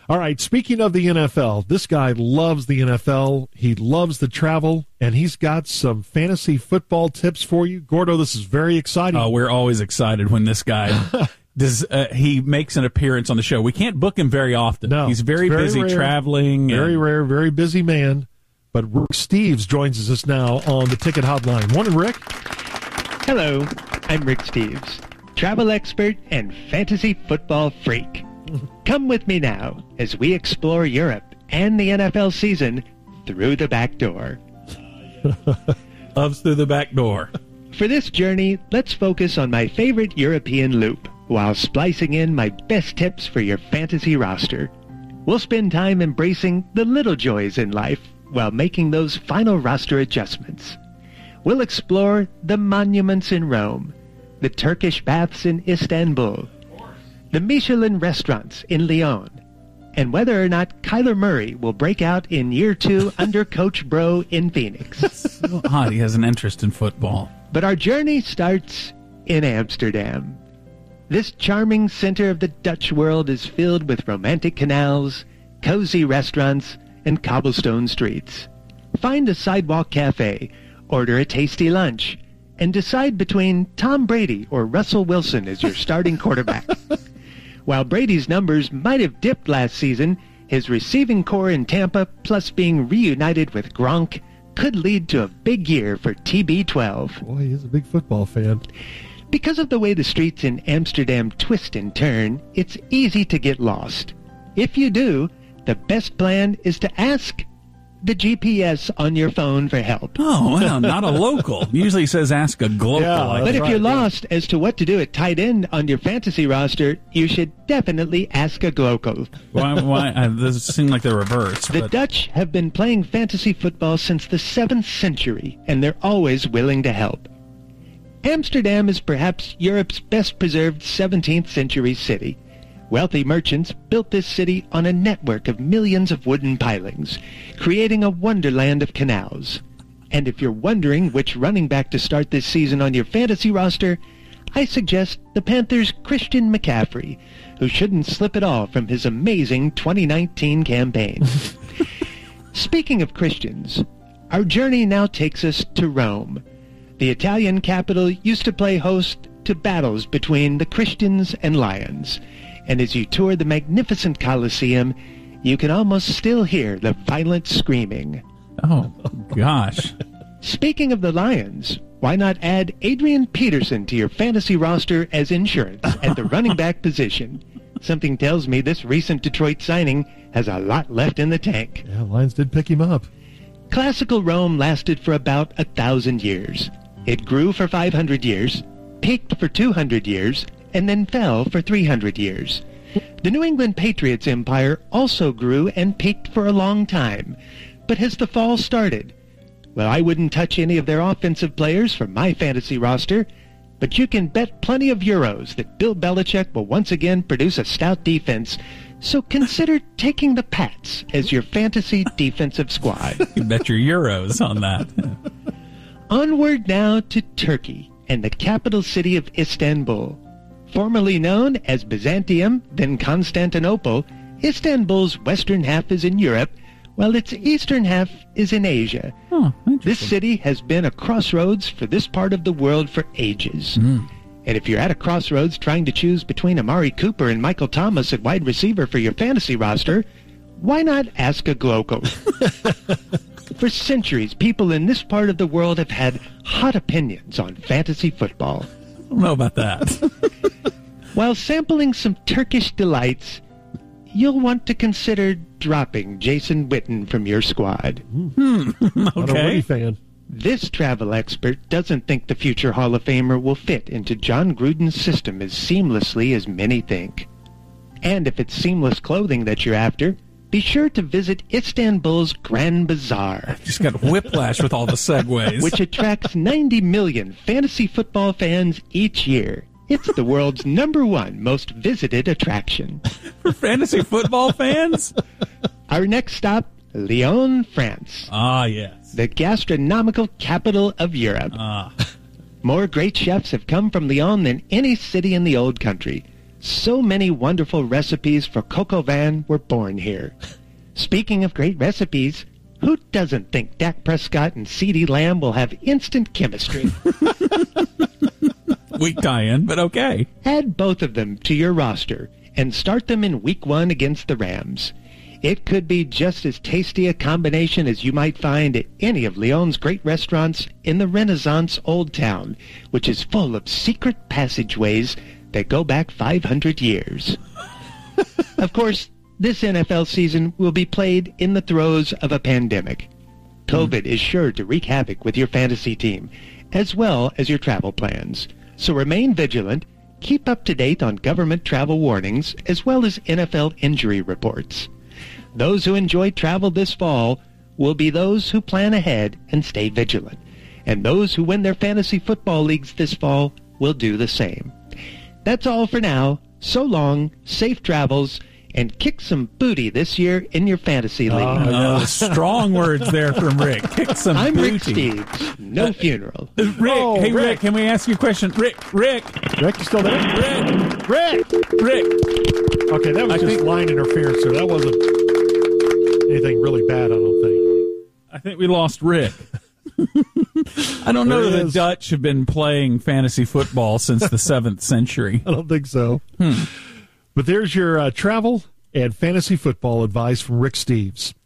All right, speaking of the NFL, this guy loves the NFL. He loves the travel, and he's got some fantasy football tips for you. Gordo, this is very exciting. Oh, we're always excited when this guy he makes an appearance on the show. We can't book him very often. No, he's very busy rare, traveling. Very rare, very busy man. But Rick Steves joins us now on the Ticket Hotline. Morning, Rick. Hello, I'm Rick Steves, travel expert and fantasy football freak. Come with me now as we explore Europe and the NFL season through the back door. Loves through the back door. For this journey, let's focus on my favorite European loop while splicing in my best tips for your fantasy roster. We'll spend time embracing the little joys in life while making those final roster adjustments. We'll explore the monuments in Rome, the Turkish baths in Istanbul, the Michelin restaurants in Lyon, and whether or not Kyler Murray will break out in year 2 under Coach Bro in Phoenix. So odd, he has an interest in football. But our journey starts in Amsterdam. This charming center of the Dutch world is filled with romantic canals, cozy restaurants, and cobblestone streets. Find a sidewalk cafe, order a tasty lunch, and decide between Tom Brady or Russell Wilson as your starting quarterback. While Brady's numbers might have dipped last season, his receiving core in Tampa, plus being reunited with Gronk, could lead to a big year for TB12. Boy, he's a big football fan. Because of the way the streets in Amsterdam twist and turn, it's easy to get lost. If you do, the best plan is to ask the GPS on your phone for help. Oh, well, not a local. Usually it says ask a global. Yeah, But if right, you're lost as to what to do at tight end on your fantasy roster, you should definitely ask a local. Why? This seems like the reverse. The but Dutch have been playing fantasy football since the 7th century, and they're always willing to help. Amsterdam is perhaps Europe's best preserved 17th century city. Wealthy merchants built this city on a network of millions of wooden pilings, creating a wonderland of canals. And if you're wondering which running back to start this season on your fantasy roster, I suggest the Panthers' Christian McCaffrey, who shouldn't slip at all from his amazing 2019 campaign. Speaking of Christians, our journey now takes us to Rome. The Italian capital used to play host to battles between the Christians and Lions. And as you tour the magnificent Colosseum, you can almost still hear the violent screaming. oh, gosh. Speaking of the Lions, why not add Adrian Peterson to your fantasy roster as insurance at the running back position? Something tells me this recent Detroit signing has a lot left in the tank. Yeah, Lions did pick him up. Classical Rome lasted for about 1,000 years. It grew for 500 years, peaked for 200 years, and then fell for 300 years. The New England Patriots empire also grew and peaked for a long time. But has the fall started? Well, I wouldn't touch any of their offensive players for my fantasy roster, but you can bet plenty of euros that Bill Belichick will once again produce a stout defense, so consider taking the Pats as your fantasy defensive squad. You bet your euros on that. Onward now to Turkey and the capital city of Istanbul. Formerly known as Byzantium, then Constantinople, Istanbul's western half is in Europe, while its eastern half is in Asia. Oh, This city has been a crossroads for this part of the world for ages. And if you're at a crossroads trying to choose between Amari Cooper and Michael Thomas at wide receiver for your fantasy roster, why not ask a local? For centuries, people in this part of the world have had hot opinions on fantasy football. I don't know about that. While sampling some Turkish delights, you'll want to consider dropping Jason Witten from your squad. Not a Woody Okay. fan. This travel expert doesn't think the future Hall of Famer will fit into John Gruden's system as seamlessly as many think. And if it's seamless clothing that you're after, be sure to visit Istanbul's Grand Bazaar, Just got whiplash with all the segues. which attracts 90 million fantasy football fans each year. It's the world's #1 most visited attraction. For fantasy football fans? Our next stop, Lyon, France, Ah, yes. the gastronomical capital of Europe. Ah. More great chefs have come from Lyon than any city in the old country. So many wonderful recipes for coq au vin were born here. Speaking of great recipes, who doesn't think Dak Prescott and CeeDee Lamb will have instant chemistry? Weak tie-in, but okay. Add both of them to your roster and start them in Week 1 against the Rams. It could be just as tasty a combination as you might find at any of Lyon's great restaurants in the Renaissance Old Town, which is full of secret passageways that go back 500 years. Of course, this NFL season will be played in the throes of a pandemic. COVID is sure to wreak havoc with your fantasy team, as well as your travel plans. So remain vigilant, keep up to date on government travel warnings, as well as NFL injury reports. Those who enjoy travel this fall will be those who plan ahead and stay vigilant. And those who win their fantasy football leagues this fall will do the same. That's all for now. So long, safe travels, and kick some booty this year in your fantasy league. Strong words there from Rick. Kick some I'm booty. Rick Steves. No funeral. Rick, Rick, can we ask you a question? Rick, Rick, you still there? Rick. Okay, that was just line interference, sir. That wasn't anything really bad, I don't think. I think we lost Rick. I don't know that the Dutch have been playing fantasy football since the 7th century. I don't think so. But there's your travel and fantasy football advice from Rick Steves.